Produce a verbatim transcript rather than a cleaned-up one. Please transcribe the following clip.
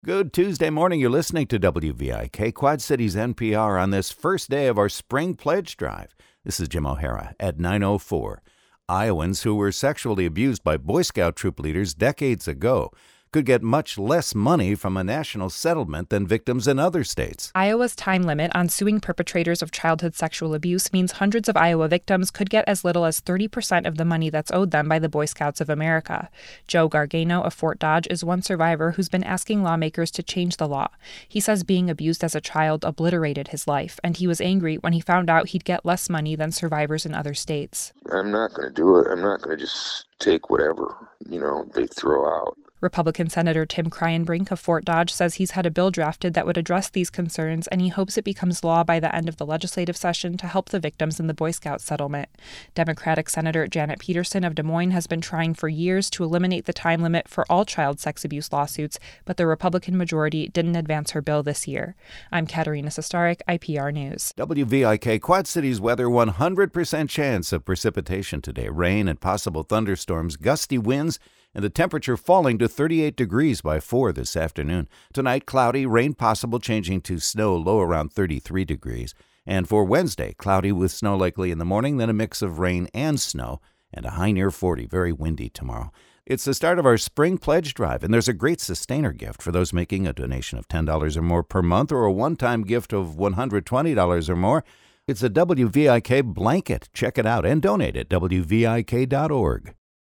Good Tuesday morning. You're listening to W V I K, Quad Cities N P R, on this first day of our spring pledge drive. This is Jim O'Hara at nine oh four. Iowans who were sexually abused by Boy Scout troop leaders decades ago could get much less money from a national settlement than victims in other states. Iowa's time limit on suing perpetrators of childhood sexual abuse means hundreds of Iowa victims could get as little as thirty percent of the money that's owed them by the Boy Scouts of America. Joe Gargano of Fort Dodge is one survivor who's been asking lawmakers to change the law. He says being abused as a child obliterated his life, and he was angry when he found out he'd get less money than survivors in other states. I'm not going to do it. I'm not going to just take whatever, you know, they throw out. Republican Senator Tim Kryenbrink of Fort Dodge says he's had a bill drafted that would address these concerns, and he hopes it becomes law by the end of the legislative session to help the victims in the Boy Scout settlement. Democratic Senator Janet Peterson of Des Moines has been trying for years to eliminate the time limit for all child sex abuse lawsuits, but the Republican majority didn't advance her bill this year. I'm Katerina Sostarek, I P R News. W V I K Quad Cities weather, one hundred percent chance of precipitation today. Rain and possible thunderstorms, gusty winds, and the temperature falling to thirty-eight degrees by four this afternoon. Tonight, cloudy, rain possible, changing to snow, low around thirty-three degrees. And for Wednesday, cloudy with snow likely in the morning, then a mix of rain and snow, and a high near forty, very windy tomorrow. It's the start of our spring pledge drive, and there's a great sustainer gift for those making a donation of ten dollars or more per month, or a one-time gift of one hundred twenty dollars or more. It's a W V I K blanket. Check it out and donate at W V I K dot org.